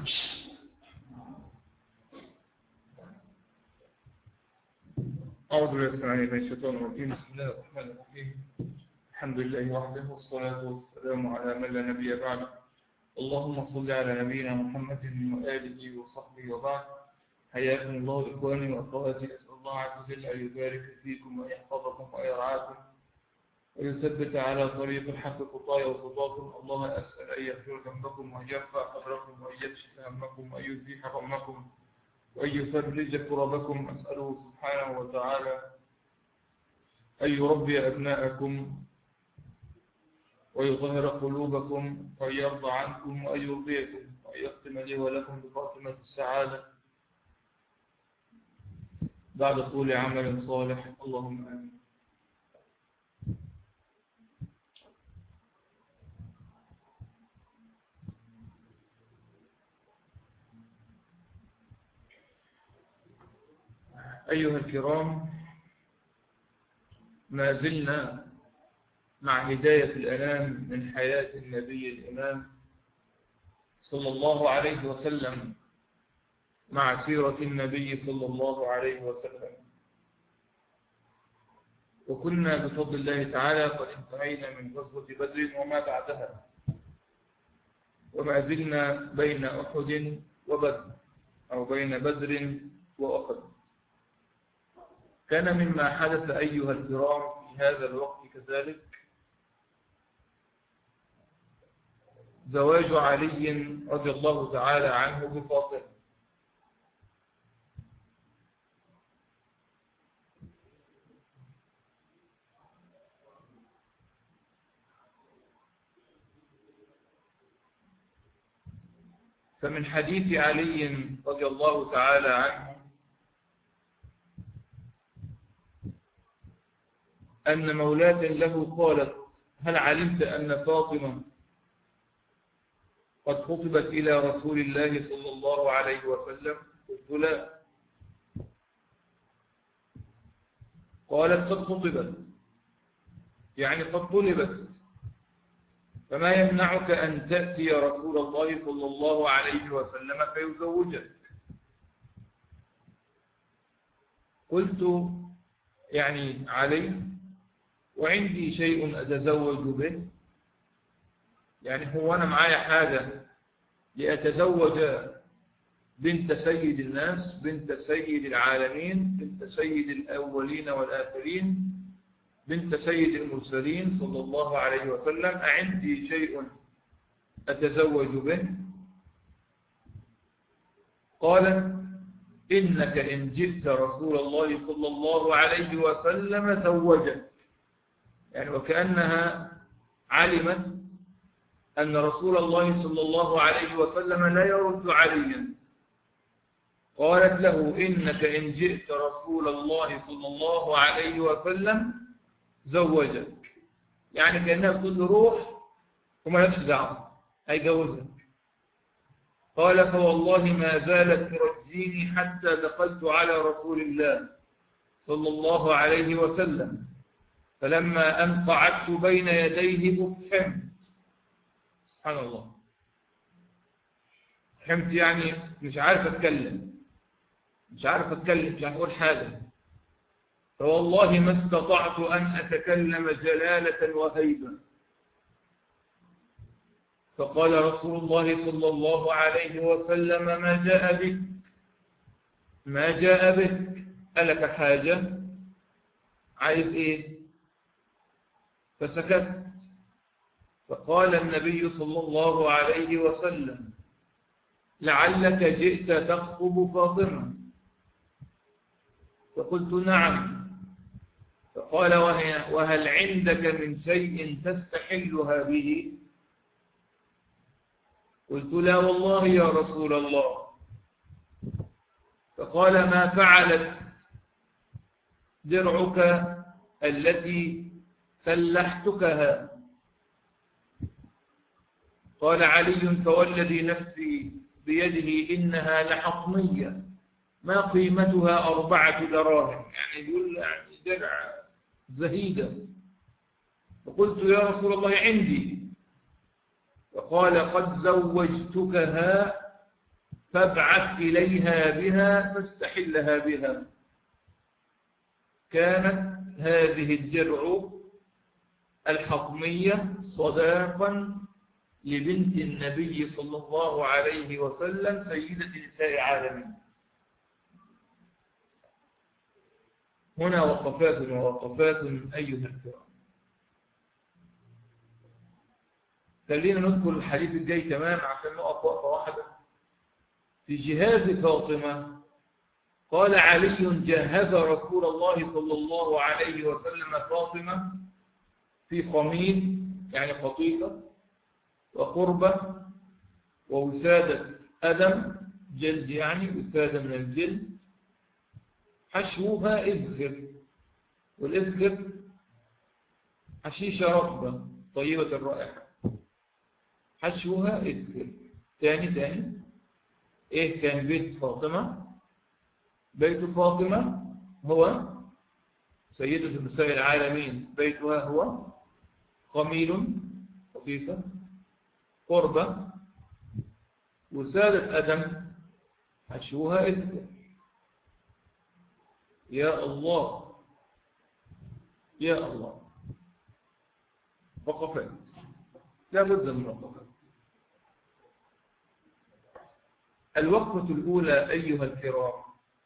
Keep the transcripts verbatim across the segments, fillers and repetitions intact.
أعوذ بالله من الشيطان الرجيم. بسم الله الرحمن الرحيم. الحمد لله وحده والصلاة والسلام على من لا نبي بعده. اللهم صل على نبينا محمد وآله وصحبه وبعد. حياكم الله إخواني وأخواتي. أسأل الله عز وجل أن يبارك فيكم ويحفظكم ويرعاكم ويثبت على طريق الحق خطايا وخطاكم. الله أسأل أن يغفر ذنبكم وأن يرفع قدركم وأن يكشف همكم وأن يزيح غمكم وأن يفرج كربكم. أسأله سبحانه وتعالى أن يربي أبناءكم ويطهر قلوبكم وأن يرضى عنكم وأن يرضيكم وأن يختم لي ولكم بخاتمة السعادة بعد طول عمل صالح. اللهم آمين. أيها الكرام، ما زلنا مع هداية الأنام من حياة النبي الإمام صلى الله عليه وسلم، مع سيرة النبي صلى الله عليه وسلم. وكنا بفضل الله تعالى قد انتهينا من غزوة بدر وما بعدها، وما زلنا بين أحد وبدر، أو بين بدر وأحد. كان مما حدث أيها الكرام في هذا الوقت كذلك زواج علي رضي الله تعالى عنه بفاطمة. فمن حديث علي رضي الله تعالى عنه أن مولاة له قالت: هل علمت أن فاطمة قد خطبت إلى رسول الله صلى الله عليه وسلم؟ قلت: لا. قالت: قد خطبت، يعني قد طلبت، فما يمنعك أن تأتي رسول الله صلى الله عليه وسلم فيزوجك؟ قلت: يعني علي وعندي شيء أتزوج به، يعني هو أنا معايا حاجة لأتزوج بنت سيد الناس، بنت سيد العالمين، بنت سيد الأولين والآخرين، بنت سيد المرسلين صلى الله عليه وسلم، أعندي شيء أتزوج به؟ قالت: إنك إن جئت رسول الله صلى الله عليه وسلم زوجك، يعني وكأنها علمت أن رسول الله صلى الله عليه وسلم لا يرد عليا. قالت له: إنك إن جئت رسول الله صلى الله عليه وسلم زوجك، يعني كأنها بتقول له روح وما لكش دعوة، هيجوزك. قال: فوالله ما زالت ترجيني حتى دخلت على رسول الله صلى الله عليه وسلم، فلما أن قعدت بين يديه أفحمت. سبحان الله، فهمت يعني مش عارف أتكلم، مش عارف أتكلم، مش عارف أقول حاجة. فوالله ما استطعت أن أتكلم جلالة وهيبة. فقال رسول الله صلى الله عليه وسلم: ما جاء بك؟ ما جاء بك؟ ألك حاجة؟ عايز إيه؟ فسكت. فقال النبي صلى الله عليه وسلم: لعلك جئت تخطب فاطمة. فقلت: نعم. فقال: وهل عندك من شيء تستحلها به؟ قلت: لا والله يا رسول الله. فقال: ما فعلت درعك التي سلحتكها؟ قال علي: فوالذي نفسي بيده إنها لحطمية ما قيمتها أربعة دراهم، يعني يقول يعني درع زهيدة. فقلت: يا رسول الله عندي. فقال: قد زوجتكها فابعث إليها بها فاستحلها بها. كانت هذه الدرع الحطمية صداقا لبنت النبي صلى الله عليه وسلم سيدة نساء العالمين. هنا وقفات ووقفات أيها الكرام. خلينا نذكر الحديث الجاي تمام عشان نقف وقفة واحدة. في جهاز فاطمة قال علي: جهز رسول الله صلى الله عليه وسلم فاطمة في قميل يعني قطيفة وقربة ووسادة أدم جلد يعني وسادة من الجلد حشوها إذخر، والإذخر حشيشة رطبة طيبة الرائحة، حشوها إذخر. تاني تاني إيه كان بيت فاطمة؟ بيت فاطمة هو سيدة نساء العالمين، بيتها هو قميل قطيفة قربة وسادة أدم حشوها إذخر. يا الله يا الله. وقفات لا بد من وقفات. الوقفة الأولى أيها الكرام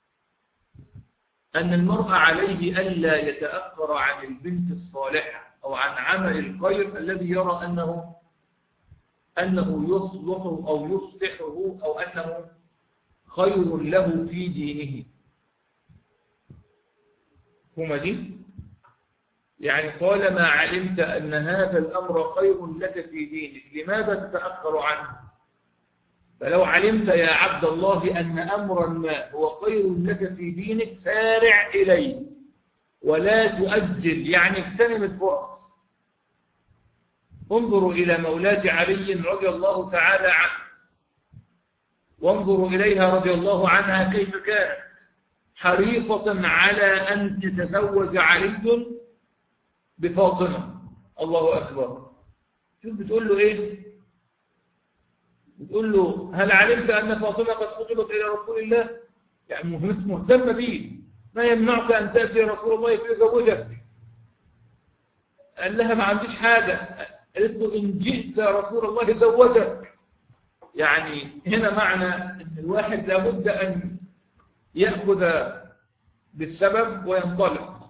أن المرء عليه ألا يتأخر عن البنت الصالحة أو عن عمل الخير الذي يرى أنه أنه يصلحه أو يصلحه أو أنه خير له في دينه. هم دي يعني قال: ما علمت أن هذا الأمر خير لك في دينك لماذا تتأخر عنه؟ فلو علمت يا عبد الله أن أمرا ما هو خير لك في دينك سارع إليه ولا تؤجل، يعني اغتنم الفرص. انظروا إلى مولاة علي رضي الله تعالى عنه، وانظروا إليها رضي الله عنها كيف كانت حريصة على أن يتزوج علي بفاطمة. الله أكبر. شوف بتقول له إيه؟ بتقول له: هل علمت أن فاطمة قد خطبت إلى رسول الله؟ يعني مهتمة به. ما يمنعك أن تأتي رسول الله فيزوجك؟ قال لها: ما عنديش حاجة. قالت له: إن جئت رسول الله زوجك. يعني هنا معنى أن الواحد لابد أن يأخذ بالسبب وينطلق.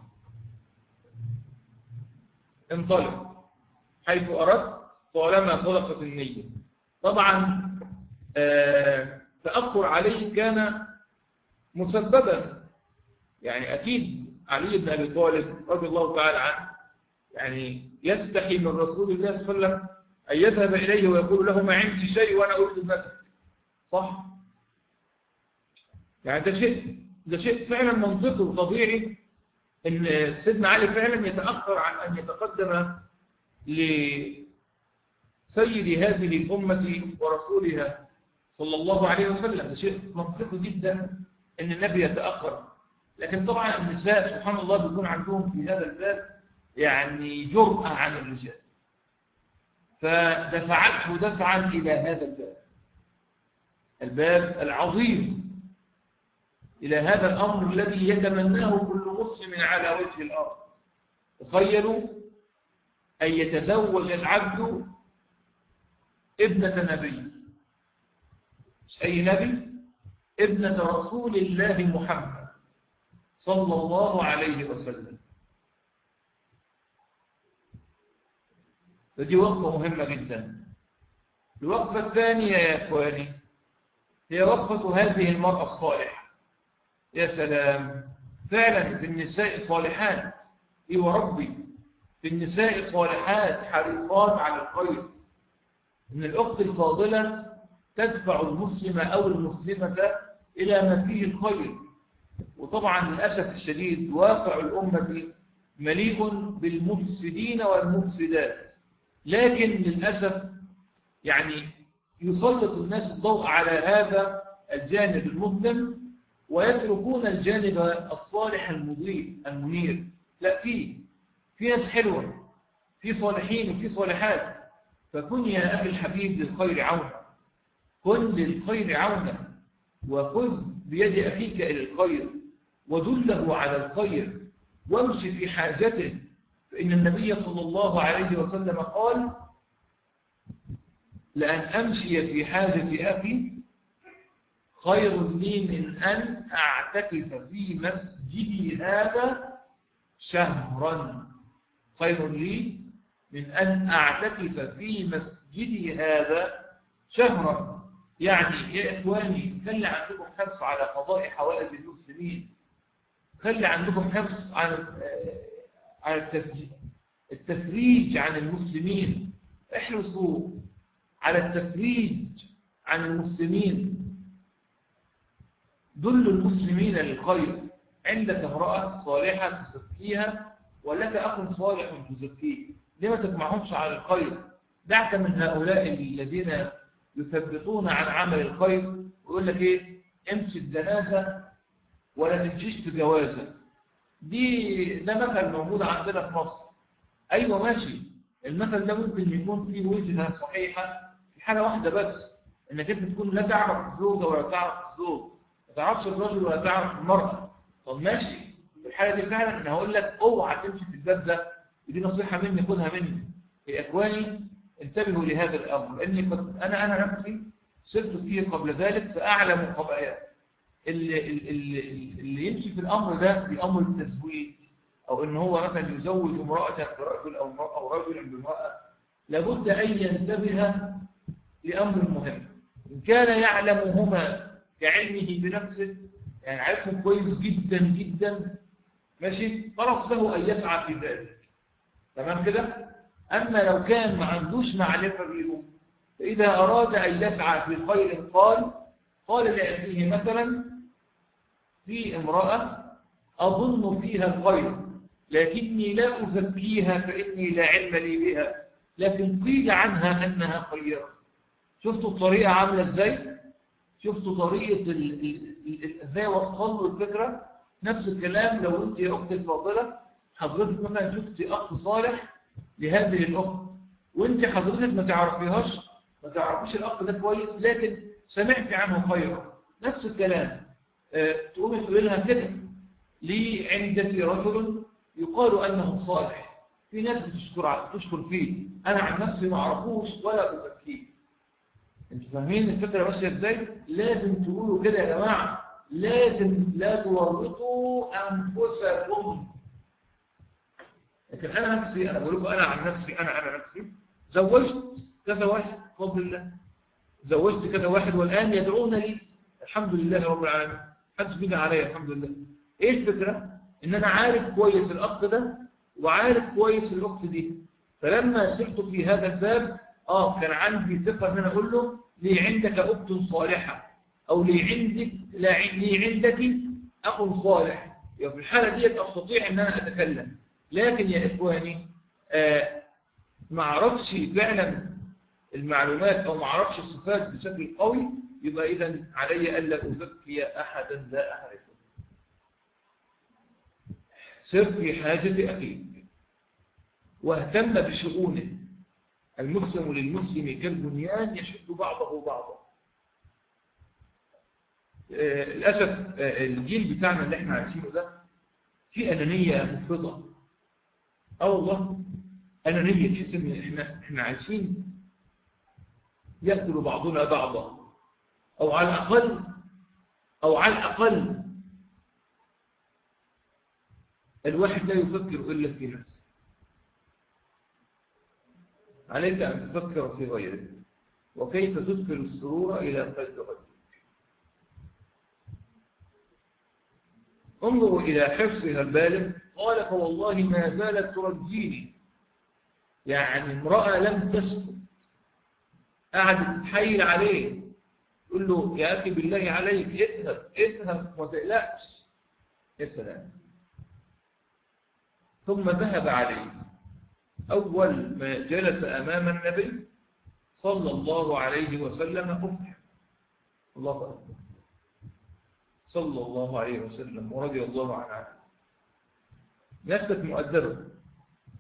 انطلق حيث أردت طالما صدقت النية. طبعا آه تأخر عليه كان مسببا، يعني أكيد علي بن أبي طالب رضي الله تعالى عنه يعني يستحي من رسول الله صلى الله عليه وسلم أن يذهب إليه ويقول له: ما عندي شيء وأنا أريد ابنتك. صح؟ يعني ده شيء ده شيء فعلا منطقي وطبيعي ان سيدنا علي فعلا يتأخر عن ان يتقدم لسيد هذه الأمة ورسولها صلى الله عليه وسلم. ده شيء منطقي جدا ان النبي يتأخر. لكن طبعا النساء سبحان الله بيكون عندهم في هذا الباب يعني جرأة عن الرجال، فدفعته دفعا إلى هذا الباب الباب العظيم، إلى هذا الأمر الذي يتمناه كل مسلم على وجه الأرض. تخيلوا أن يتزوج العبد ابنة نبي، مش أي نبي، ابنة رسول الله محمد صلى الله عليه وسلم. فدي وقفة مهمة جدا. الوقفة الثانية يا إخواني هي وقفة هذه المرأة الصالحة. يا سلام، فعلا في النساء صالحات. إيه وربي، في النساء صالحات حريصات على الخير. إن الأخت الفاضلة تدفع المسلمة أو المسلمة إلى ما فيه الخير. وطبعا للأسف الشديد واقع الأمة مليء بالمفسدين والمفسدات، لكن للأسف يعني يسلط الناس الضوء على هذا الجانب المظلم ويتركون الجانب الصالح المضيء المنير. لا، فيه في ناس حلوة، في صالحين وفي صالحات. فكن يا أخي الحبيب للخير عونا، كن للخير عونا. وخذ بيد أخيك إلى الخير ودله على الخير وامشي في حاجته، فإن النبي صلى الله عليه وسلم قال: لأن أمشي في حاجة أخي خير لي من أن أعتكف في مسجدي هذا شهرا. خير لي من أن أعتكف في مسجدي هذا شهرا. يعني يا إخواني، خلي عندكم حرص على قضاء حوائج المسلمين، خلي عندكم حرص على على التفريج عن المسلمين، احرصوا على التفريج عن المسلمين، دلوا المسلمين للخير. عندك امرأة صالحة تزكيها ولك أخ صالح تزكيه، لما تجمعهمش على الخير؟ دعك من هؤلاء الذين يثبتون عن عمل الخير ويقول لك ايه، امشي الجنازة ولا تمشيش في جوازة. دي ده مثل موجود عندنا في مصر. ايوه ماشي، المثل ده ممكن يكون فيه وجهة صحيحة في حاجة واحدة بس، انك انت تكون لا تعرف الزوجة ولا تعرف الزوج، ما تعرفش الرجل ولا تعرف المرأة. طب ماشي، في الحالة دي فعلا انا هقول لك اوعى تمشي في الباب ده، ودي نصيحة مني خدها مني. يا اخواني انتبهوا لهذا الامر، لاني قد انا انا نفسي سرت فيه قبل ذلك، فاعلم خباياه. اللي, اللي, اللي يمشي في الامر ده بامر التزويج، او ان هو مثلا يزوج امرأة برجل او او رجلا بامرأة، لابد ان ينتبه لامر مهم. ان كان يعلمهما كعلمه بنفسه، يعني عارفهم كويس جدا جدا، ماشي، خلاص له ان يسعى في ذلك، تمام كده. اما لو كان ما عندوش معرفه بيهم، فاذا اراد ان يسعى في خير قال قال لاخيه مثلا: في امراه اظن فيها الخير لكني لا ازكيها فاني لا علم لي بها، لكن قيل عنها انها خيره. شفتوا الطريقه عامله ازاي؟ شفتوا طريقه ازاي وصل له الفكره؟ نفس الكلام لو انت يا اختي الفاضله حضرتك مثلا شفتي اخ صالح لهذه الاخت، وانت حضرتك ما تعرفيهاش، ما تعرفيش الاخ ده كويس، لكن سمعتي عنه خيرا، نفس الكلام. أه تقومي تقولي لها كده: لي عندك رجل يقال انه صالح، في ناس بتشكر بتشكر فيه، انا عن نفسي ما اعرفوش ولا ازكيه. انتوا فاهمين الفكره ماشيه ازاي؟ لازم تقولوا كده يا جماعه، لازم لا تورطوا انفسكم. لكن انا نفسي، انا بقول لكم انا عن نفسي، انا انا نفسي زوجت كذا واحد بفضل الله، زوجت كذا واحد والان يدعون لي الحمد لله رب العالمين، محدش بيدعي عليا الحمد لله. ايه الفكره؟ ان انا عارف كويس الاخ ده وعارف كويس الاخت دي، فلما سرت في هذا الباب اه كان عندي ثقه ان انا اقول له: لي عندك اخت صالحه، او لي عندك لا لي عندك اخ صالح. يعني في الحاله دي استطيع ان انا اتكلم. لكن يا إخواني آه ما اعرفش فعلا المعلومات أو ما اعرفش الصفات بشكل قوي، يبقى إذن علي ألا أزكي أحدا لا أعرفه. سر في حاجة أخيك واهتم بشؤونه. المسلم للمسلم كالبنيان يشد بعضه بعضا. آه للأسف آه الجيل بتاعنا اللي احنا عايشينه ده في أنانية مفرطة. اه والله أنانية، تحس إن إحنا إحنا عايشين يأكل بعضنا بعضا، أو على الأقل أو على الأقل الواحد لا يفكر إلا في نفسه. عليك أن تفكر في غيرك، وكيف تدخل السرور إلى قلب غيرك. انظروا إلى حرصها البالغ. قال: فوالله ما زالت ترجيني، يعني امرأة لم تسكت، قعدت تتحايل عليه، تقول له: يا أخي بالله عليك اذهب اذهب وما تقلقش. يا سلام. ثم ذهب عليه. أول ما جلس أمام النبي صلى الله عليه وسلم أفهم. الله أكبر. صلى الله عليه وسلم ورضي الله عنه. ناس كانت مؤدبة،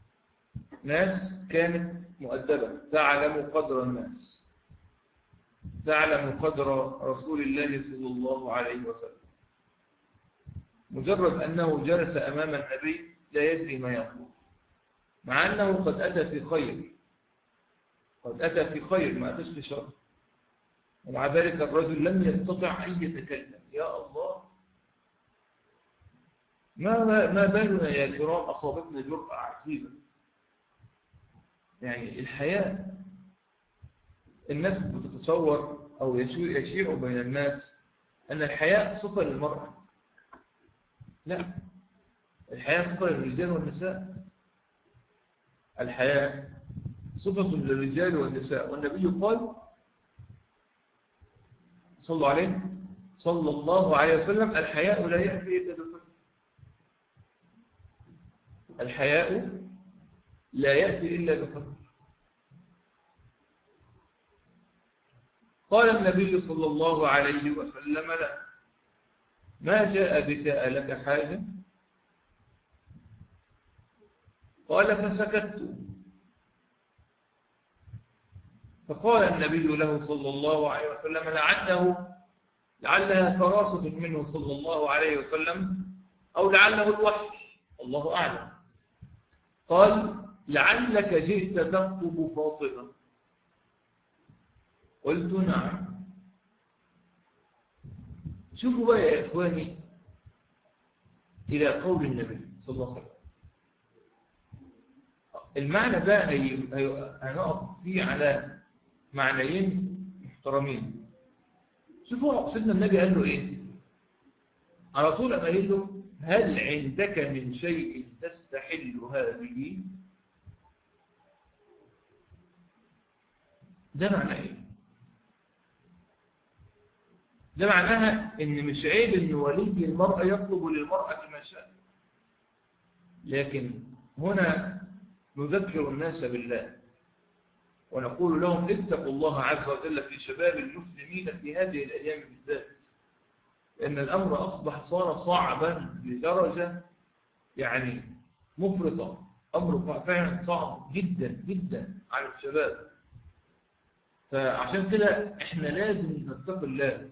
ناس كانت مؤدبة تعلم قدر الناس. تعلم قدر رسول الله صلى الله عليه وسلم. مجرد أنه جلس أمام النبي لا يدري ما يقول، مع أنه قد أتى في خير، قد أتى في خير ما أتش في شر، ومع ذلك الرجل لم يستطع أن يتكلم. يا الله، ما ما بالنا يا كرام أصابتنا جرأة عجيبة. يعني الحياة، الناس بتتصور أو يشيع بين الناس أن الحياة صفة للمرأة. لا، الحياة صفة للرجال والنساء. الحياة صفة للرجال والنساء، والنبي قال صلى الله عليه صلى الله عليه وسلم: الحياء لا يأتي إلا بخير. الحياء لا يأتي إلا بخير. قال النبي صلى الله عليه وسلم: لا، ما جاء بك ألك حاجة؟ قال: فسكت. فقال النبي له صلى الله عليه وسلم: لعله لعلها فراسة منه صلى الله عليه وسلم، أو لعله الوحي، الله أعلم. قال: لعلك جئت تخطب فاطمة. قلت: نعم. شوفوا بقى يا إخواني إلى قول النبي صلى الله عليه وسلم. المعنى ده هنقف فيه على معنيين محترمين. شوفوا سيدنا النبي قال له إيه على طول. أما قال له: هل عندك من شيء تستحل هذه؟ ده معناه إيه؟ ده معناها إن مش عيب إن ولي المرأة يطلب للمرأة ما شاء، لكن هنا نذكر الناس بالله ونقول لهم: اتقوا الله عز وجل في شباب المسلمين في هذه الأيام بالذات، لأن الأمر أصبح صار صعبا لدرجة يعني مفرطة. أمر فعلا صعب جدا جدا على الشباب. فعشان كده إحنا لازم نتقي الله.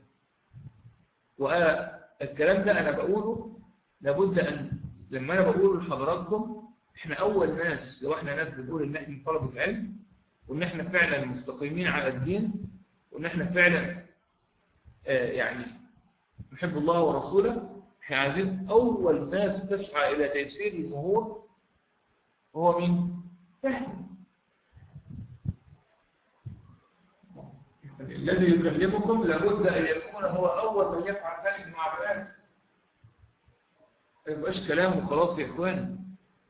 والكلام ده أنا بقوله لابد أن لما أنا بقوله لحضراتكم، إحنا أول ناس، لو إحنا ناس بنقول إن إحنا طلبة علم، وإن إحنا فعلا مستقيمين على الدين، وإن إحنا فعلا آه يعني نحب الله ورسوله، إحنا عايزين أول ناس تسعى إلى تيسير الأمور هو مين؟ إحنا. الذي يكلمكم لابد أن يكون هو أول من يفعل ذلك مع بنات. ما يبقاش كلام وخلاص يا إخوان.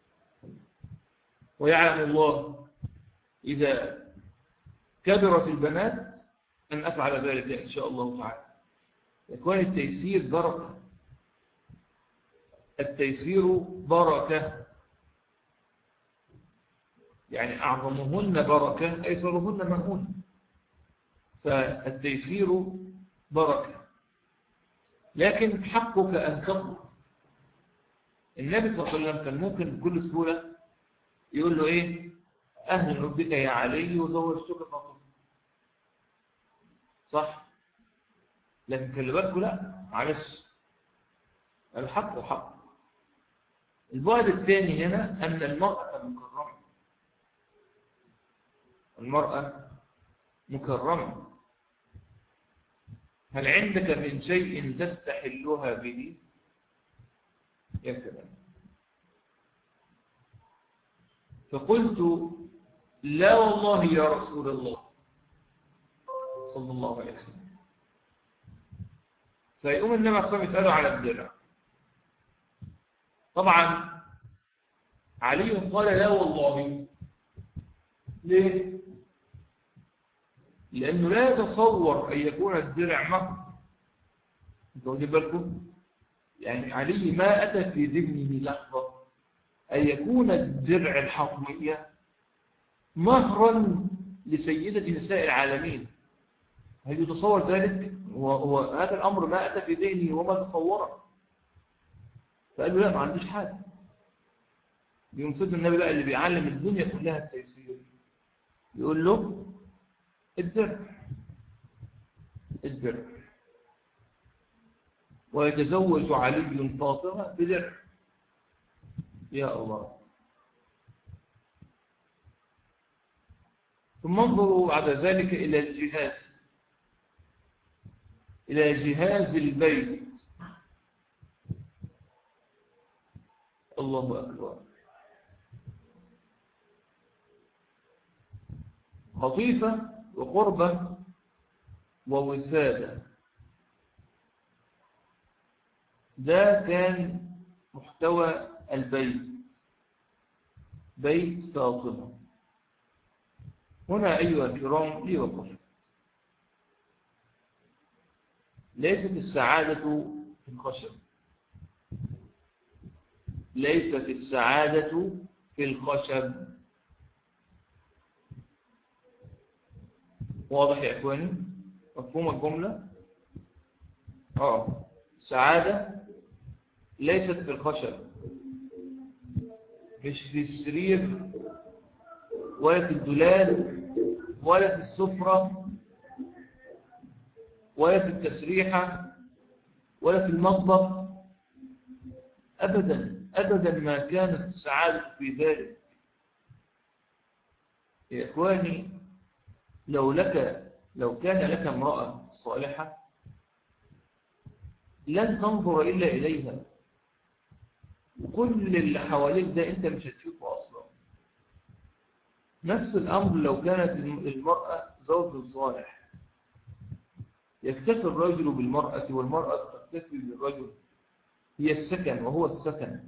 ويعلم الله إذا كبرت البنات أن أفعل ذلك إن شاء الله تعالى. يكون التيسير بركة. التيسير بركة، يعني أعظمهن بركة أيسرهن مهون. فالتيسير بركة، لكن حقك أن تطلب. النبي صلى الله عليه وسلم كان ممكن بكل سهولة يقول له إيه؟ أهلا بك يا علي وزوجتك فاطمة، صح؟ لكن خلي بالكوا لا، معلش، الحق حق. البعد الثاني هنا أن المرأة مكرمة. المرأة مكرمة. هل عندك من شيء تستحلها به؟ يا سلام. فقلت: لا والله يا رسول الله صلى الله عليه وسلم. فيقوم النبي صلى الله عليه وسلم يسأله على الدرع. طبعا علي قال: لا والله. ليه؟ لأنه لا يتصور أن يكون الدرع مهر. انتوا واخدين بالكم؟ يعني علي ما أتى في ذهنه لحظة أن يكون الدرع الحطمية مهرا لسيدة نساء العالمين. هل يتصور ذلك؟ هو هذا الأمر ما أتى في ذهنه وما تصوره. فقال له: لا، ما عنديش حاجة. بيمسد النبي بقى اللي بيعلم الدنيا كلها التيسير، يقول له: الدرع. الدرع، ويتزوج علي فاطمة بدرع. يا الله. ثم انظروا بعد ذلك إلى الجهاز، إلى جهاز البيت. الله أكبر. خطيفة وقربة ووسادة، ده كان محتوى البيت، بيت فاطمة. هنا أيها الكرام لي وقفت. ليست السعادة في الخشب، ليست السعادة في الخشب. واضح يا إخواني؟ مفهوم الجملة؟ آه السعادة ليست في الخشب، مش في السرير ولا في الدولاب ولا في السفرة ولا في التسريحة ولا في المطبخ. أبدا أبدا ما كانت السعادة في ذلك. يا إخواني، لو لك لو كان لك امرأة صالحة لن تنظر إلا إليها، وكل اللي حواليك ده أنت مش هتشوفه أصلا. نفس الأمر لو كانت المرأة زوج صالح، يكتفي الرجل بالمرأة والمرأة تكتفي بالرجل. هي السكن وهو السكن،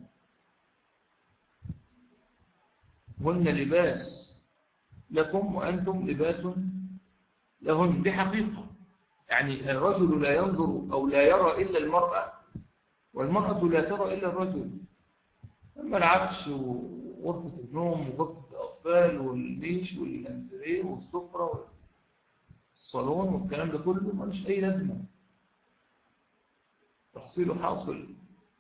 هن لباس لكم وأنتم لباس لهن. دي حقيقة. يعني الرجل لا ينظر أو لا يرى إلا المرأة، والمرأة لا ترى إلا الرجل. أما العفش وغرفة النوم وغرفة الأطفال والليش والأنتريه والسفرة والصالون والكلام ده كله مالوش أي لازمة. تحصيله حاصل.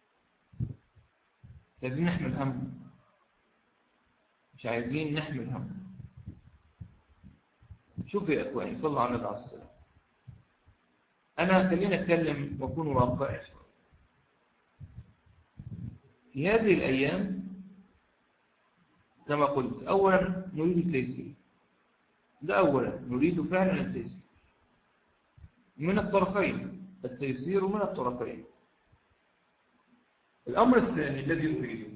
لازم نحمل هم، مش عايزين نحمل هم. شوف يا أخواني، صلى الله عليه وسلم. أنا خلينا أتكلم وأكون واقعي شوية. في هذه الأيام كما قلت، أولا نريد التيسير. ده أولا نريد فعلا التيسير من الطرفين، التيسير من الطرفين. الأمر الثاني الذي نريده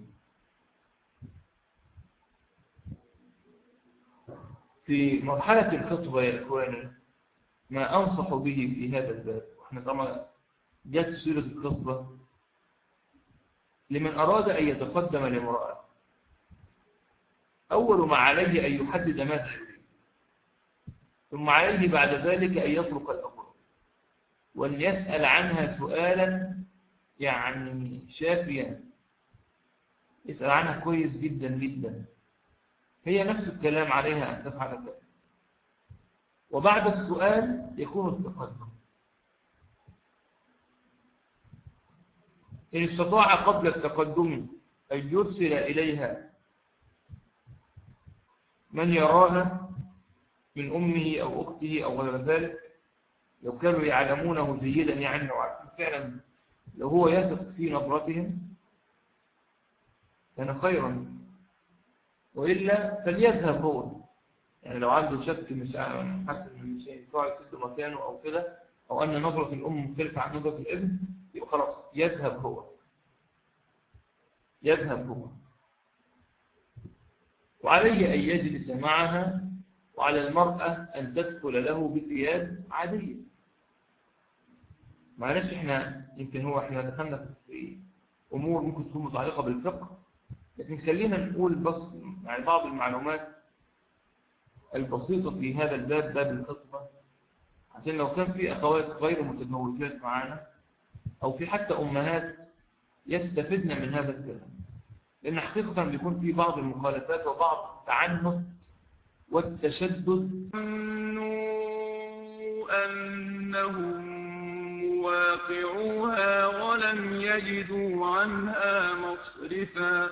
في مرحلة الخطبة يا إخواني، ما أنصح به في هذا الباب، وإحنا طبعا جاءت سيرة الخطبة لمن أراد أن يتقدم لامرأة. أول ما عليه أن يحدد ماذا يريد، ثم عليه بعد ذلك أن يطرق الأمر وأن يسأل عنها سؤالا يعني شافيا، يسأل عنها كويس جدا جدا. هي نفس الكلام عليها أن تفعل ذلك، وبعد السؤال يكون التقدم. إن استطاع قبل التقدم أن يرسل إليها من يراها من أمه أو أخته أو غير ذلك، لو كانوا يعلمونه جيدا يعني، وعارفين فعلا لو هو يثق في نظرتهم كان خيرا، وإلا فليذهب هو. يعني لو عنده شك مش حاسس إنه مش هينفع يسد مكانه أو كده، أو أن نظرة الأم مختلفة عن نظرة الابن، يبقى خلاص يذهب هو، يذهب هو. وعليه أن يجلس معها، وعلى المرأة أن تدخل له بثياب عادية. معلش إحنا يمكن هو إحنا دخلنا في أمور ممكن تكون متعلقة بالفقه، لكن خلينا نقول بس يعني بعض المعلومات البسيطة في هذا الباب، باب الخطبة، عشان لو كان في أخوات غير متزوجات معنا أو في حتى أمهات يستفدن من هذا الكلام. لأن حقيقة بيكون في بعض المخالفات وبعض التعنت والتشدد أنهم واقعوها ولم يجدوا عنها مصرفا.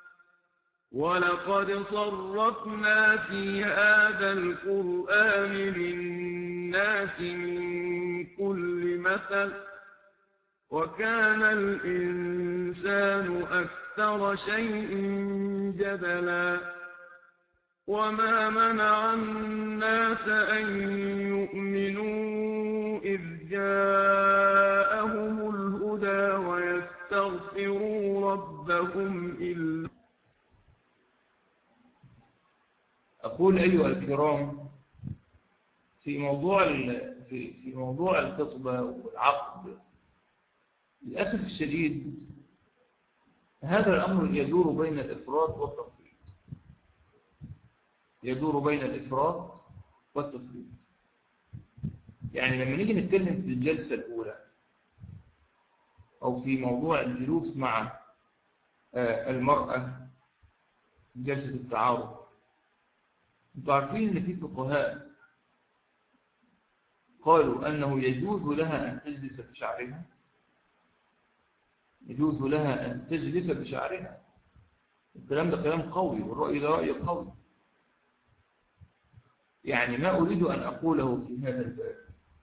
ولقد صرفنا في هذا القرآن للناس من كل مثل وكان الإنسان أكثر شيء جدلا وما منع الناس أن يؤمنوا إذ جاءهم الهدى ويستغفروا ربهم إلا أقول أيها الكرام في موضوع في في موضوع الخطبة والعقد للأسف الشديد هذا الأمر يدور بين الإفراط والتفريط يدور بين الإفراط والتفريط. يعني لما نيجي نتكلم في الجلسة الأولى أو في موضوع الجلوس مع المرأة جلسة التعارف، انتوا عارفين ان في فقهاء قالوا انه يجوز لها ان تجلس بشعرها، يجوز لها ان تجلس بشعرها. الكلام ده كلام قوي والرأي ده رأي قوي. يعني ما اريد ان اقوله في هذا الباب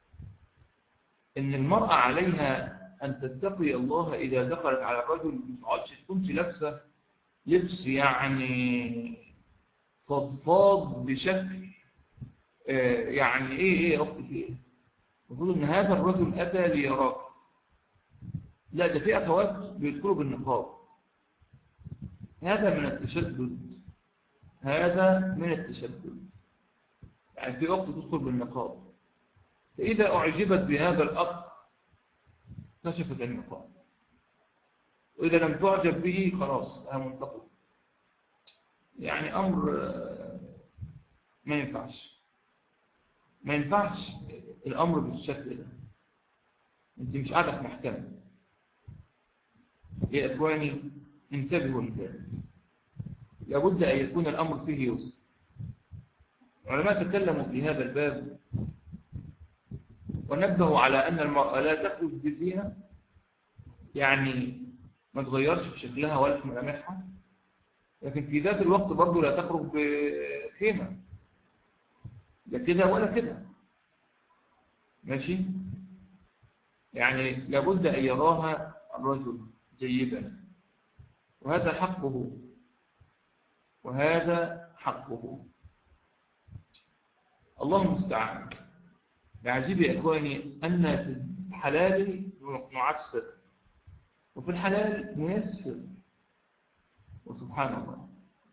ان المرأة عليها ان تتقي الله اذا دخلت على الرجل، مش عادش تكونش لابسه لبس يعني فضفاض بشكل آه يعني ايه ايه يا اختي في ايه؟ المفروض ان هذا الرجل اتى ليراك. لا، ده في اخوات بيدخلوا بالنقاب. هذا من التشدد، هذا من التشدد. يعني في اخت تدخل بالنقاب، فاذا اعجبت بهذا الاخ كشفت النقاب، واذا لم تعجب به خلاص انا منتقد. يعني امر ما ينفعش ما ينفعش الامر بالشكل ده. انت مش قاعده في محكمه يا اخواني، انتبهوا لذلك. لابد ان يكون الامر فيه يسر. العلماء تكلموا في هذا الباب ونبهوا على ان المراه لا تخرج بزينه، يعني ما تغيرش في شكلها ولا في ملامحها، لكن في ذات الوقت برضه لا تخرج بخيمة، لا كده ولا كده، ماشي؟ يعني لابد أن يراها الرجل جيدا، وهذا حقه وهذا حقه. الله المستعان. العجيب يا إخواني أن في الحلال نعسر وفي الحلال نيسر، وسبحان الله.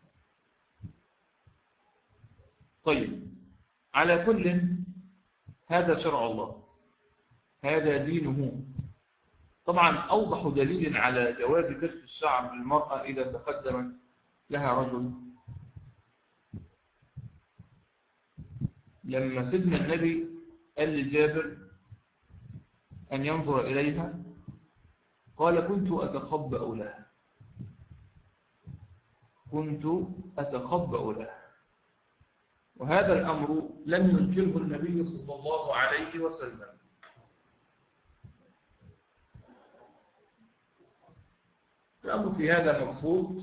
طيب، على كل هذا شرع الله، هذا دينه. طبعا أوضح دليل على جواز كشف الشعر للمرأة إذا تقدم لها رجل لما سيدنا النبي قال لجابر أن ينظر إليها، قال كنت أتخبأ لها كنت أتخبأ لها وهذا الأمر لم ينكره النبي صلى الله عليه وسلم. الأمر في هذا مبسوط.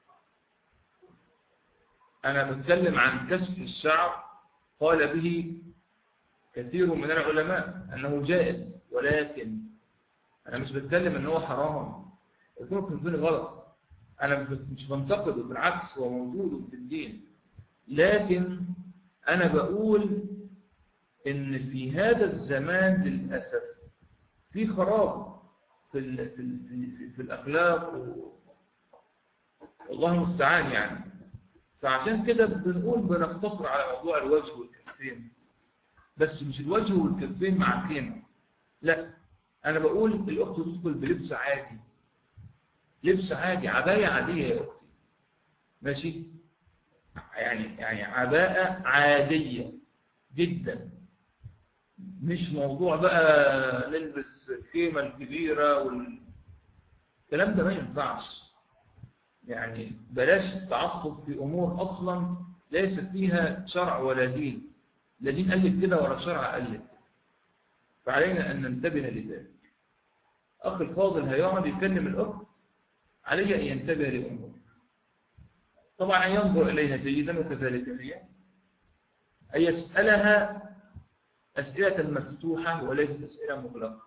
أنا بتكلم عن كشف الشعر قال به كثير من العلماء أنه جائز، ولكن أنا مش بتكلم أنه حرام. يكون فهمتوني غلط، أنا مش بنتقده، بالعكس هو موجود في الدين، لكن أنا بقول إن في هذا الزمان للأسف في خراب في ال في ال في, في, في الأخلاق و... والله المستعان يعني. فعشان كده بنقول بنقتصر على موضوع الوجه والكفين، بس مش الوجه والكفين مع خيمة، لا، أنا بقول الأخت تدخل بلبس عادي، لبس عادي، عباية عادية يا أختي، ماشي؟ يعني يعني عباءة عادية جدا، مش موضوع بقى نلبس الخيمة الكبيرة والكلام ده ما ينفعش. يعني بلاش التعصب في أمور أصلا ليس فيها شرع ولا دين، لا دين قال لك كده ولا شرع قال لك، فعلينا أن ننتبه لذلك. أخي الفاضل هيقعد يكلم الأخت، عليه أن ينتبه لأمور، طبعا أن ينظر إليها جيدا، وكذلك هي أن يسألها أسئلة مفتوحة وليست أسئلة مغلقة.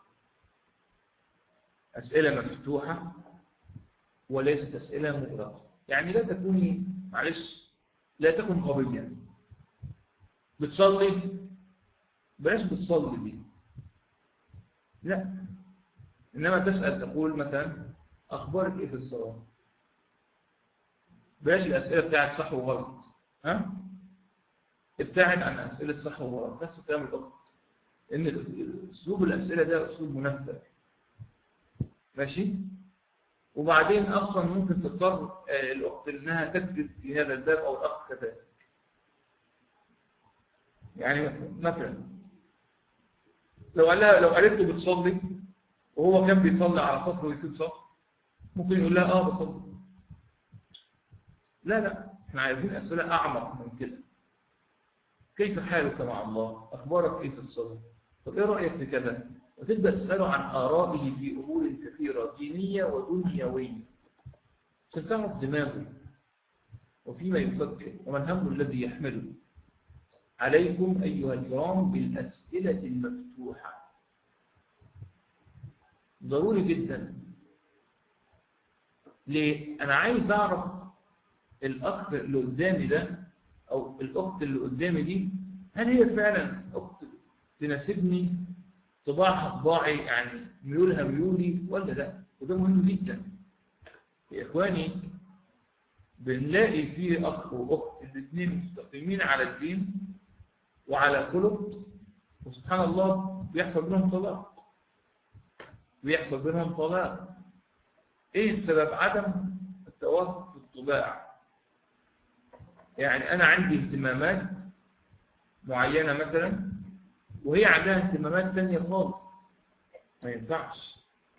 أسئلة مفتوحة وليست أسئلة مغلقة. يعني لا تكوني معلش لا تكن غبيا. بتصلي بلاش بتصلي دي، لا، إنما تسأل تقول مثلا أخبارك إيه في الصلاة. بلاش الأسئلة بتاعت صح وغلط، ها؟ ابتعد عن أسئلة صح وغلط، نفس الكلام الأخت، إن أسلوب الأسئلة ده أسلوب منفذ، ماشي؟ وبعدين أصلا ممكن تضطر الأخت إنها تكذب في هذا الباب أو الأخ كذلك. يعني مثلا لو قال لها لو قالت له بتصلي وهو كان بيصلي على سطر ويسيب سطر، ممكن يقول لها اه بصلي. لا لا، احنا عايزين أسئلة أعمق من كده. كيف حالك مع الله؟ أخبارك إيه في الصلاة؟ طب إيه رأيك في كذا؟ وتبدأ تسأله عن آرائه في أمور كثيرة دينية ودنيوية عشان تعرف دماغه وفيما يفكر وما الهم الذي يحمله. عليكم أيها الكرام بالأسئلة المفتوحة، ضروري جدا. ليه؟ أنا عايز أعرف الأخ اللي قدامي ده أو الأخت اللي قدامي دي هل هي فعلا أخت تناسبني، طباعها طباعي، يعني ميولها ميولي ولا لا. وده مهم جدا يا إخواني. بنلاقي فيه أخ وأخت الاثنين مستقيمين على الدين وعلى خلق، وسبحان الله بيحصل بينهم طلاق بيحصل بينهم طلاق إيه السبب؟ عدم التوافق في الطباع. يعني أنا عندي اهتمامات معينة مثلا وهي عندها اهتمامات تانية خالص، ما ينفعش.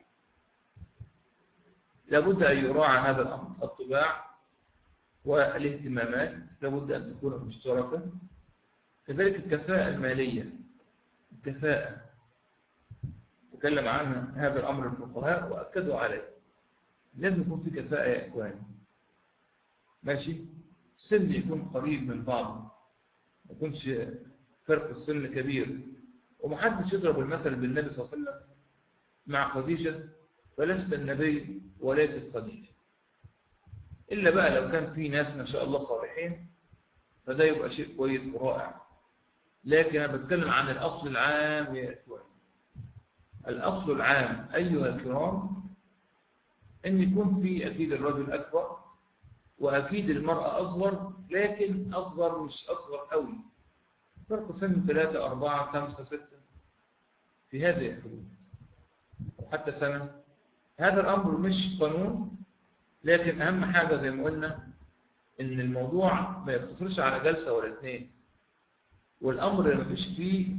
لابد أن يراعى هذا الأمر. الطباع والاهتمامات لابد أن تكون مشتركة. كذلك الكفاءة المالية، الكفاءة تكلم عنها هذا الأمر الفقهاء وأكدوا عليه. لازم يكون في كفاءة يا إخواني، ماشي؟ السن يكون قريب من بعض، ما يكونش فرق السن كبير. ومحدش يضرب المثل بالنبي صلى الله عليه وسلم مع خديجة، فلست النبي وليست خديجة، إلا بقى لو كان في ناس ما شاء الله صالحين فده يبقى شيء كويس ورائع. لكن أنا بتكلم عن الأصل العام يا إخواني. الأصل العام أيها الكرام أن يكون في أكيد الرجل أكبر وأكيد المرأة أصغر، لكن أصغر مش أصغر قوي، فرق سن ثلاثة أربعة خمسة ستة في هذه الحدود وحتى سنة. هذا الأمر مش قانون، لكن أهم حاجة زي ما قلنا إن الموضوع ما يقتصرش على جلسة ولا اثنين، والأمر اللي ما فيش فيه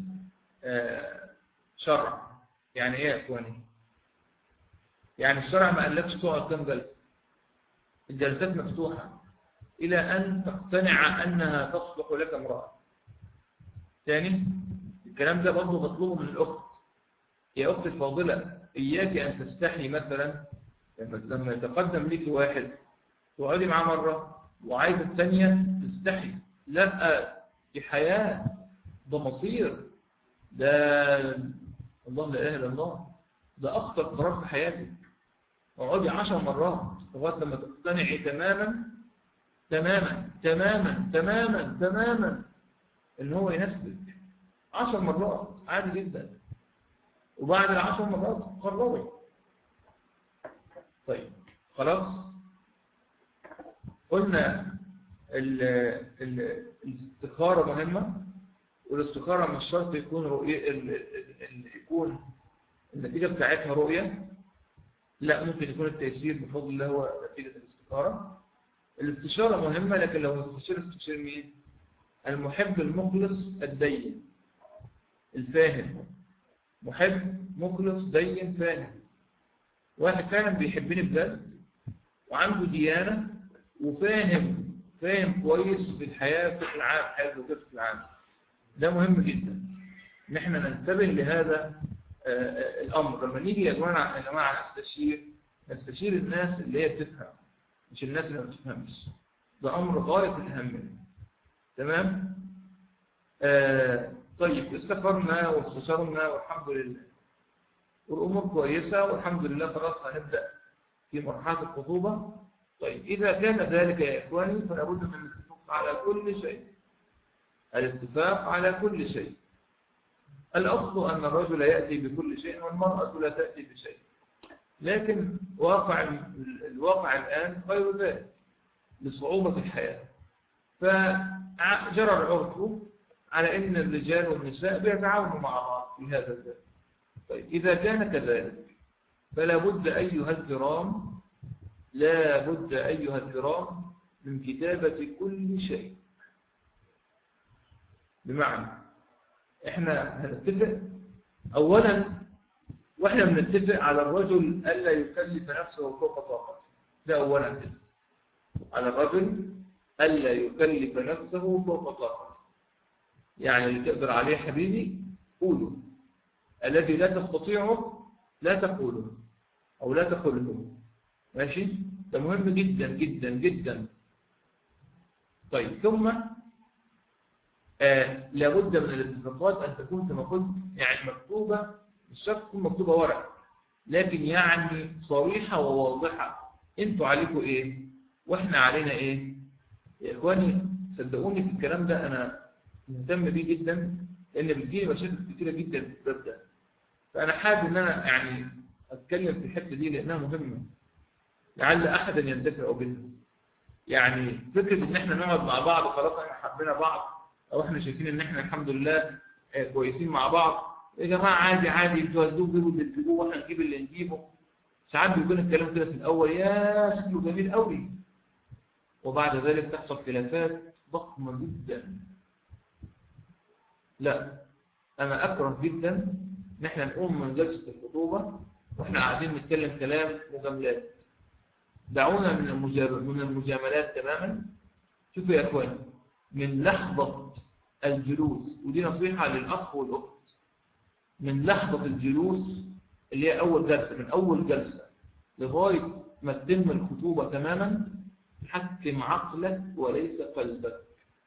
شرع. يعني إيه يا إخواني؟ يعني الشرع ما قالكش تقعد كم جلسة، الجلسات مفتوحة إلى أن تقتنع أنها تصلح لك امرأة. ثاني الكلام ده برضه مطلوب من الأخت. يا أخت الفاضلة، إياك أن تستحي مثلا لما يتقدم لك واحد تقعدي معاه مرة وعايزة الثانية تستحي. لا، دي حياة، ده مصير، ده الله لا إله إلا الله، ده أخطر قرار في حياتك. اقعدي عشر مرات لغاية لما تقتنعي تماما تماما تماما تماما تماما إن هو يناسبك. عشر مرات عادي جدا، وبعد العشر مرات قرري. طيب خلاص، قلنا ال ال الاستخارة مهمة، والاستخارة مش شرط يكون رؤية ال يكون النتيجة بتاعتها رؤية، لا، ممكن يكون التيسير بفضل الله هو نتيجة الاستخارة. الاستشارة مهمة، لكن لو هستشير استشير مين؟ المحب المخلص الدين الفاهم. محب مخلص دين فاهم، واحد فعلا بيحبني بجد وعنده ديانة وفاهم فاهم كويس في الحياة بشكل عام، حياة الزوجية بشكل عام. ده مهم جدا ان احنا ننتبه لهذا آه الامر. لما نيجي يا جماعه يا جماعه نستشير نستشير الناس اللي هي بتفهم، مش الناس اللي ما بتفهمش. ده امر غايه في الاهميه. تمام. آه طيب استخرنا واستشرنا والحمد لله والأمور كويسة والحمد لله، خلاص هنبدأ في مرحلة الخطوبة. طيب إذا كان ذلك يا إخواني فلا بد من الاتفاق على كل شيء، الاتفاق على كل شيء. الأصل أن الرجل يأتي بكل شيء والمرأة لا تأتي بشيء، لكن واقع الواقع الآن غير ذلك لصعوبة الحياة، فجرى العرف على أن الرجال والنساء بيتعاونوا مع بعض في هذا الباب. طيب إذا كان كذلك فلا بد أيها الكرام لا بد أيها الكرام من كتابة كل شيء. بمعنى إحنا هنتفق أولا، وإحنا بنتفق على الرجل ألا يكلف نفسه فوق طاقته. ده أولا كده، على الرجل ألا يكلف نفسه فوق طاقته. يعني اللي تقدر عليه حبيبي قوله، الذي لا تستطيعه لا تقوله أو لا تقوله. ماشي؟ ده مهم جدا جدا جدا. طيب ثم آه لابد من الاتفاقات أن تكون كما قلت يعني مكتوبة، مش شرط تكون مكتوبة ورق، لكن يعني صريحة وواضحة. انتوا عليكم ايه واحنا علينا ايه. يا اخواني صدقوني في الكلام ده انا مهتم بيه جدا، لان بتجيلي مشاكل كتيرة جدا في الباب ده، فانا حابب ان انا يعني اتكلم في الحتة دي لانها مهمة لعل احدا ينتفع بها. يعني فكرة ان احنا نقعد مع بعض خلاص احنا حبينا بعض، او احنا شايفين ان احنا الحمد لله كويسين مع بعض، يا جماعة عادي عادي انتوا هتجيبوا جيبوا اللي تجيبوه واحنا نجيب اللي نجيبه. ساعات بيكون الكلام كده في الاول يا شكله جميل قوي، وبعد ذلك تحصل خلافات ضخمة جدا. لا انا اكره جدا ان احنا نقوم من جلسة الخطوبة واحنا قاعدين نتكلم كلام مجاملات. دعونا من من المجاملات تماما. شوفوا يا اخواني، من لحظة الجلوس، ودي نصيحة للأخ والأخت، من لحظة الجلوس اللي هي أول جلسة، من أول جلسة لغاية ما تتم الخطوبة تماما، حكم عقلك وليس قلبك.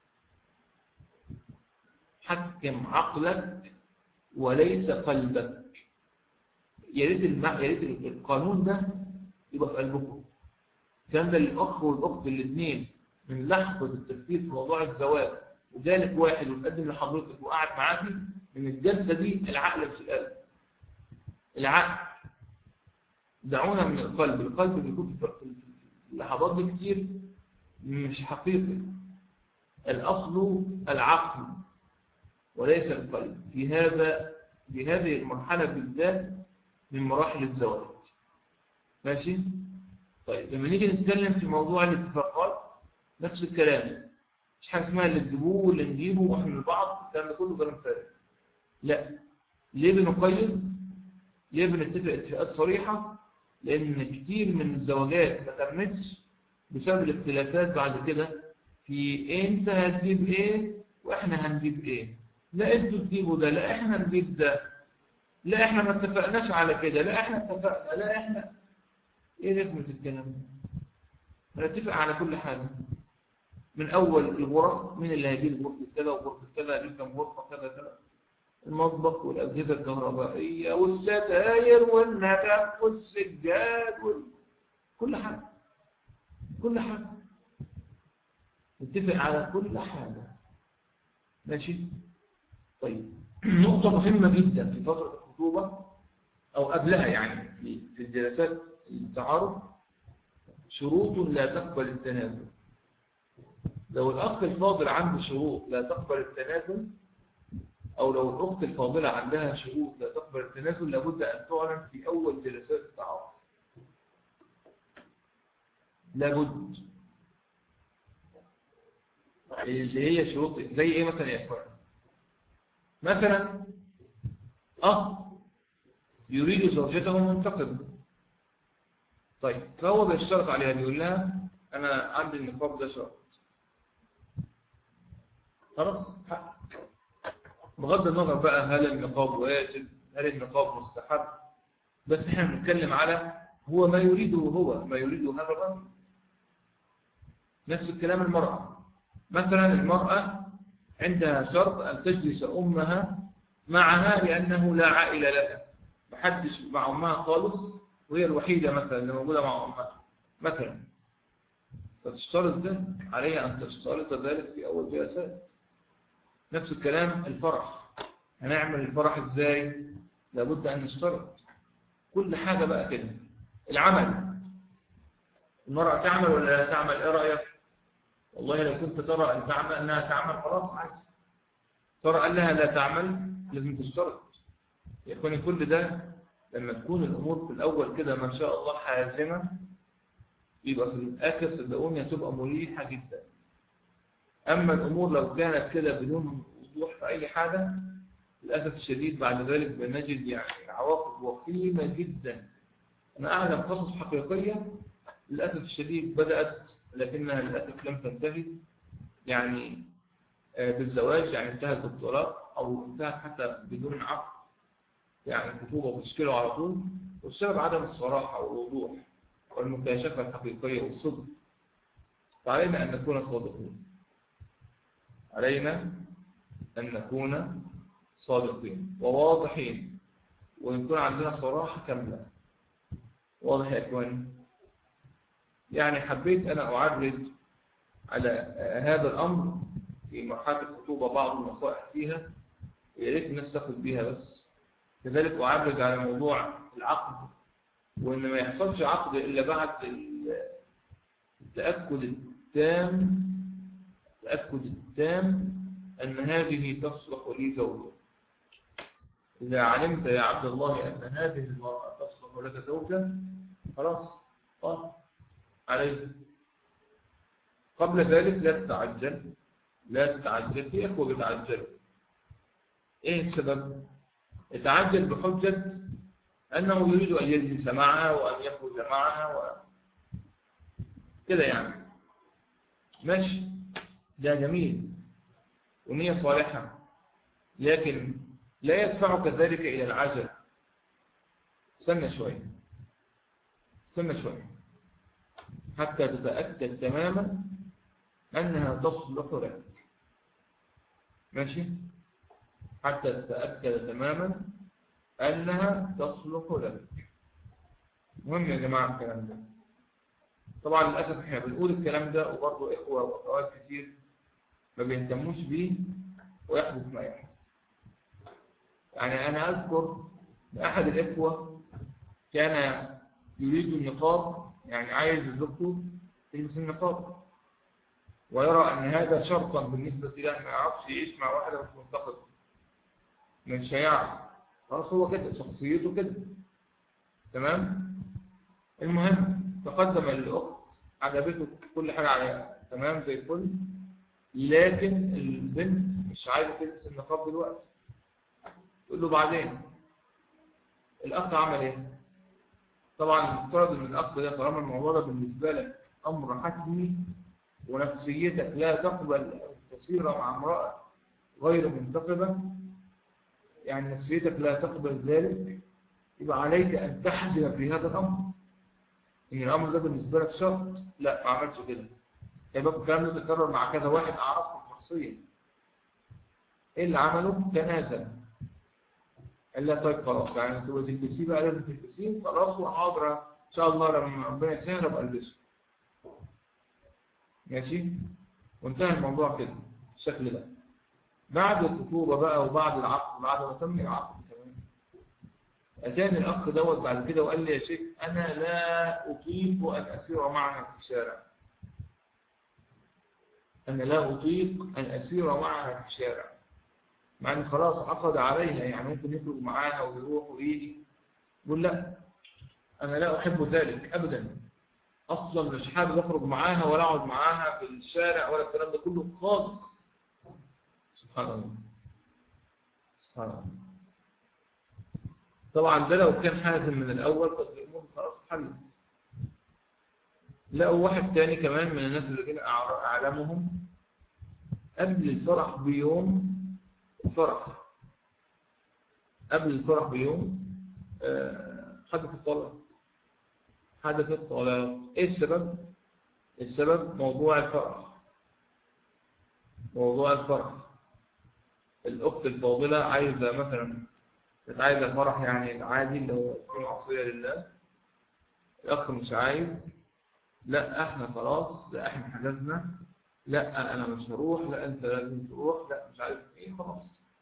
حكم عقلك وليس قلبك. يا ريت المع... يا ريت القانون ده يبقى في قلبكم. الكلام ده للأخ والأخت الاثنين، من لحظة التفكير في موضوع الزواج وجالك واحد وتقدم لحضرتك وقعد معاكي، من الجلسة دي العقل في القلب. العقل دعونا من القلب. القلب بيكون في اللحظات دي كتير مش حقيقي. الأصل العقل وليس القلب في هذا في هذه المرحلة بالذات من مراحل الزواج. ماشي؟ طيب لما نيجي نتكلم في موضوع الاتفاقات نفس الكلام، مش حاجة اسمها اللي تجيبوه واللي نجيبه واحنا من بعض، الكلام ده كله كلام فارغ. لا، ليه بنقيد؟ ليه بنتفق اتفاقات صريحة؟ لأن كتير من الزواجات ما تمتش بسبب الاختلافات بعد كده في انت هتجيب ايه واحنا هنجيب ايه. لا انتوا تجيبوا ده، لا احنا نجيب ده، لا احنا ما اتفقناش على كده، لا احنا اتفقنا، لا احنا ايه لازمة الكلام ده؟ نتفق على كل حاجة من اول الغرف، مين اللي هيجيب غرفة كذا وغرفة كذا، هيجيب كم غرفة كذا كذا، المطبخ والأجهزة الكهربائية والستاير والنجف والسجاد وكل حاجة كل حاجة نتفق على كل حاجة. ماشي؟ طيب نقطة مهمة جدا في فترة الخطوبة أو قبلها، يعني في في الجلسات التعارف، شروط لا تقبل التنازل. لو الأخ الفاضل عنده شروط لا تقبل التنازل، أو لو الأخت الفاضلة عندها شروط لا تقبل التنازل، لابد أن تعلن في أول جلسات التعارف. لابد. اللي هي شروط زي إيه مثلا يا إخوان؟ مثلا أخ يريد زوجته منتقبة، طيب فهو بيشترط عليها، بيقول لها أنا عندي النقاب ده شرط، خلاص حق. بغض النظر بقى هل النقاب واجب هل النقاب مستحب، بس احنا بنتكلم على هو ما يريده هو ما يريده هذا الرجل. نفس الكلام المرأة. مثلا المرأة عندها شرط أن تجلس أمها معها لأنه لا عائل لها، محدش مع أمها خالص وهي الوحيدة مثلا اللي موجودة مع أمها مثلا، ستشترط ده عليها أن تشترط ذلك في أول جلسات. نفس الكلام الفرح، هنعمل الفرح إزاي؟ لابد أن نشترط كل حاجة بقى كده. العمل، المرأة تعمل ولا لا تعمل؟ إيه رأيك؟ والله لو كنت ترى أن تعمل أنها تعمل خلاص عادي، ترى أنها لا تعمل لازم تشترط. يكون كل ده لما تكون الأمور في الأول كده ما شاء الله حازمة، يبقى في الآخر صدقوني هتبقى مريحة جدا. أما الأمور لو كانت كده بدون وضوح في أي حاجة، للأسف الشديد بعد ذلك بنجد يعني عواقب وخيمة جدا. أنا أعلم قصص حقيقية للأسف الشديد بدأت لكنها للأسف لم تنتهي يعني بالزواج، يعني انتهت بالطلاق أو انتهت حتى بدون عقد، يعني خطوبة وتشكيله على طول، والسبب عدم الصراحة والوضوح والمكاشفة الحقيقية والصدق. فعلينا أن نكون صادقين، علينا أن نكون صادقين وواضحين، ويكون عندنا صراحة كاملة. واضح يا إخواني؟ يعني حبيت أنا أعرج على هذا الأمر في مرحلة الخطوبة بعض النصائح فيها، يا ريت الناس تاخد بيها بس. كذلك أعرج على موضوع العقد، وإن ما يحصلش عقد إلا بعد التأكد التام التأكد التام أن هذه تصلح لي زوجة. إذا علمت يا عبد الله أن هذه المرأة تصلح لك زوجة، خلاص طب عليك. قبل ذلك لا تتعجل، لا تتعجل. في إخوة بيتعجلوا. إيه السبب؟ يتعجل بحجة أنه يريد أن يجلس معها وأن يخرج معها و... كده يعني ماشي، ده جميل ونية صالحة، لكن لا يدفعك ذلك إلى العجل. استنى شوية استنى شوية حتى تتأكد تماما أنها تصلح لك. ماشي، حتى تتأكد تماما أنها تصلح لك. مهم يا جماعة الكلام ده. طبعا للأسف احنا بنقول الكلام ده وبرضه إخوة وأخوات كتير ما بيهتموش بيه ويحدث ما يحدث. يعني أنا أذكر أحد الإخوة كان يريد النقاب، يعني عايز زوجته تلبس النقاب، ويرى أن هذا شرطا بالنسبة له، ما يعرفش يعيش مع واحدة مش منتقدة، مش هيعرف، خلاص هو كده شخصيته كده تمام. المهم تقدم للأخت، عجبته كل حاجة على تمام زي الفل، لكن البنت مش عايزة تلبس النقاب دلوقتي. تقول له بعدين. الأخ عمل إيه؟ طبعا المفترض إن الأخ ده طالما الموضوع ده بالنسبة لك أمر حتمي ونفسيتك لا تقبل أن تسير مع امرأة غير منتقبة، يعني نفسيتك لا تقبل ذلك، يبقى عليك أن تحزم في هذا الأمر إن الأمر ده بالنسبة لك شرط. لا ما عملش كده. يبقى الكلام ده تكرر مع كذا واحد أعرفهم شخصيا. إيه اللي عمله؟ تنازل. قال لا طيب خلاص، يعني انتوا تلبسيه بقى لازم تلبسيه خلاص، وحاضر إن شاء الله لما ربنا يسهل أبقى ألبسه. ماشي؟ وانتهى الموضوع كده بالشكل ده. بعد الخطوبة بقى وبعد العقد، بعد ما تم العقد كمان، أتاني الأخ دوت بعد كده وقال لي يا شيخ أنا لا أطيق أن أسير معها في الشارع. أنا لا أطيق أن أسير معها في الشارع، مع أن خلاص عقد عليها، يعني ممكن يخرج معاها ويروح ويجي. يقول لا أنا لا أحب ذلك أبدا، أصلا مش حابب أخرج معاها ولا أقعد معاها في الشارع ولا الكلام ده كله خالص. سبحان الله سبحان الله. طبعا ده لو كان حازم من الأول قد الأمور خلاص حلت. لقوا واحد تاني كمان من الناس اللي كان أعلمهم قبل الفرح بيوم، الفرح قبل الفرح بيوم حدث الطلاق. حدث الطلاق. إيه السبب؟ السبب موضوع الفرح. موضوع الفرح الأخت الفاضلة عايزة مثلا عايزة فرح يعني العادي اللي هو في معصية لله، الأخ مش عايز، لا احنا خلاص، لا احنا حجزنا، لا انا مش هروح، لا انت لازم تروح، لا مش عارف ايه، خلاص.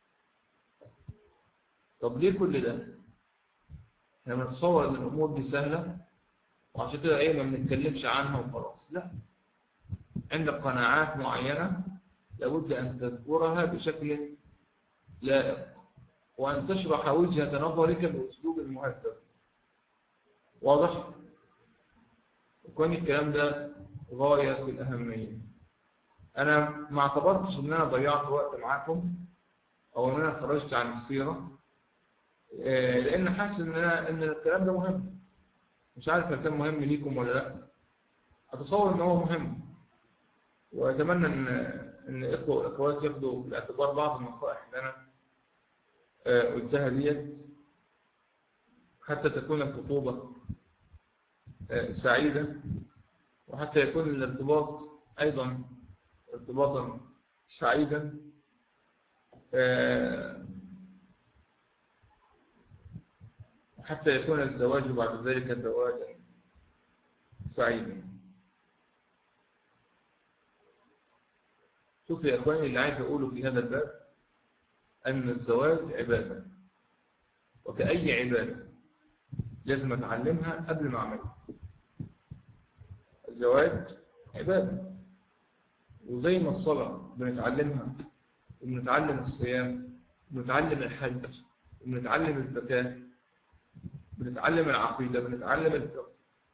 طب ليه كل ده؟ احنا بنتصور ان الامور دي سهله وعشان كده ايه ما بنتكلمش عنها وخلاص. لا، عندك قناعات معينه لابد ان تذكرها بشكل لائق، وان تشرح وجهه نظرك باسلوب مهذب واضح. وكون الكلام ده غايه في الاهميه. انا ما اعتبرتش ان انا ضيعت وقت معاكم او ان انا خرجت عن السيره، لان حاسس ان أنا ان الكلام ده مهم. مش عارف هل كان مهم ليكم ولا لا، اتصور ان هو مهم، واتمنى ان ان الاخوه والاخوات ياخدوا في الاعتبار بعض النصائح اللي انا قلتها ديت حتى تكون الخطوبه سعيده، وحتى يكون الارتباط ايضا ارتباطا سعيدا، حتى يكون الزواج بعد ذلك زواجا سعيدا. شوف يا أخواني، اللي عايز أقوله في هذا الباب أن الزواج عبادة، وكأي عبادة لازم أتعلمها قبل ما أعملها. الزواج عبادة، وزي ما الصلاة بنتعلمها وبنتعلم الصيام وبنتعلم الحج وبنتعلم الزكاة، بنتعلم العقيدة، بنتعلم الفقه،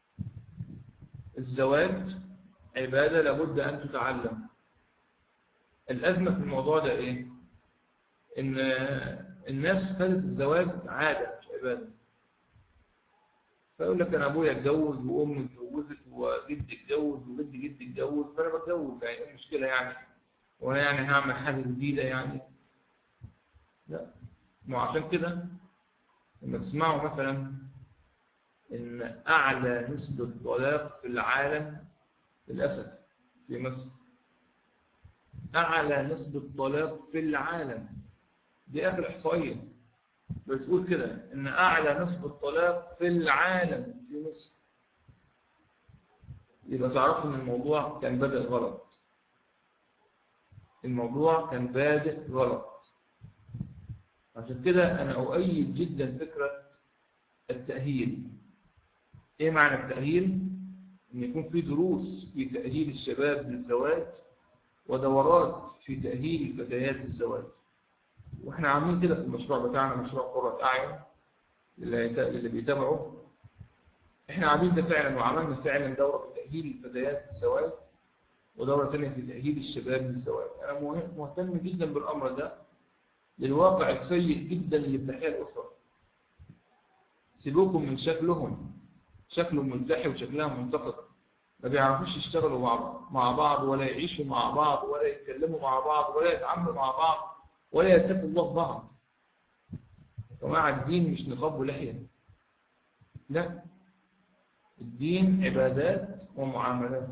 الزواج عبادة لابد أن تتعلم. الأزمة في الموضوع ده إيه؟ إن الناس خدت الزواج عادة مش عبادة. فيقول لك أنا أبويا اتجوز وأمي اتجوزت وجدي اتجوز وجدي جدي اتجوز فأنا بتجوز، يعني إيه المشكلة يعني؟ وأنا يعني هعمل حاجة جديدة يعني؟ لا. ما عشان كده لما تسمعوا مثلا إن أعلى نسبة طلاق في العالم للأسف في مصر، أعلى نسبة طلاق في العالم، دي آخر إحصائية بتقول كده، إن أعلى نسبة طلاق في العالم في مصر. يبقى تعرفوا إن الموضوع كان بادئ غلط، الموضوع كان بادئ غلط. عشان كده أنا أؤيد جدا فكرة التأهيل. إيه معنى التأهيل؟ إن يكون في دروس في تأهيل الشباب للزواج ودورات في تأهيل الفتيات للزواج. وإحنا عاملين كده في المشروع بتاعنا، مشروع قرة أعين اللي بيتابعوا. إحنا عاملين ده فعلا، وعملنا فعلا دورة في تأهيل الفتيات للزواج ودورة ثانية في تأهيل الشباب للزواج. أنا مهتم جدا بالأمر ده للواقع السيء جدا اللي بتحيا الأسرة. سيبوكم من شكلهم، شكلهم ملتحي وشكلها منتقد، ما بيعرفوش يشتغلوا مع بعض ولا يعيشوا مع بعض ولا يتكلموا مع بعض ولا يتعاملوا مع بعض ولا يتقوا الله بعض. يا جماعة الدين مش نقاب ولحية، لا، الدين عبادات ومعاملات،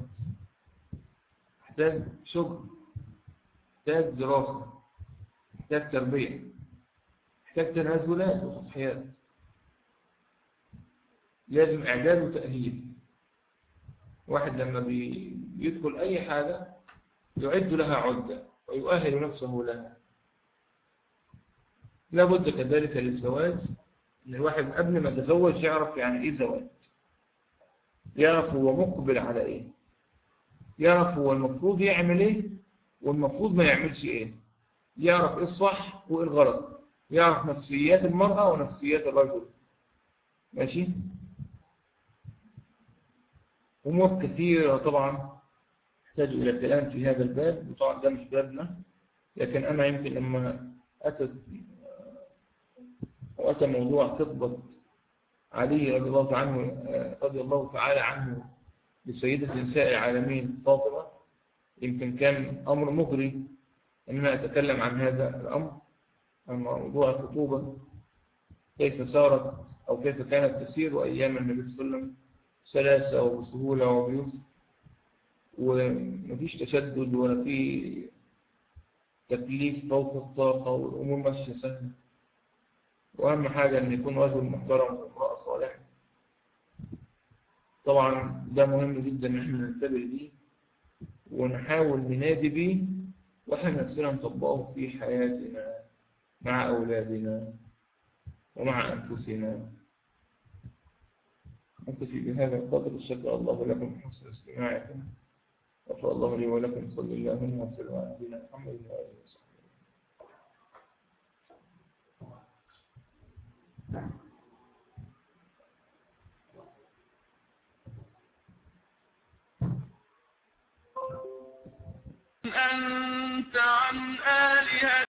يحتاج شغل، يحتاج دراسة، يحتاج تربية، يحتاج تنازلات وتضحيات، لازم إعداد وتأهيل. واحد لما بيدخل أي حاجة يعد لها عدة ويؤهل نفسه لها. لابد كذلك للزواج إن الواحد قبل ما يتزوج يعرف يعني إيه زواج، يعرف هو مقبل على إيه، يعرف هو المفروض يعمل إيه والمفروض ما يعملش إيه، يعرف إيه الصح وإيه الغلط، يعرف نفسيات المرأة ونفسيات الرجل. ماشي؟ أمور كثيرة طبعا تحتاج إلى الكلام في هذا الباب، وطبعا ده مش بابنا، لكن أنا يمكن لما أتت وأتى موضوع خطبة علي رضي الله عنه رضي الله تعالى عنه لسيدة نساء العالمين فاطمة، يمكن كان أمر مغري أن أنا أتكلم عن هذا الأمر، عن موضوع الخطوبة، كيف سارت أو كيف كانت تسير أيام النبي صلى الله عليه وسلم سلاسة وسهولة وبيسر، ومفيش تشدد ولا في تكليف فوق الطاقة والأمور ماشية سهلة. وأهم حاجة أن يكون رجل محترم وامرأة صالحة. طبعا ده مهم جدا إن احنا ننتبه ليه ونحاول ننادي بيه، وإحنا نفسنا نطبقه في حياتنا مع أولادنا ومع أنفسنا. أكتفي بهذا القدر. شكر الله لكم حسن استماعكم، وشاء الله لي ولكم. صلى الله وسلم على نبينا محمد وآله وصحبه. أنت عن آلهة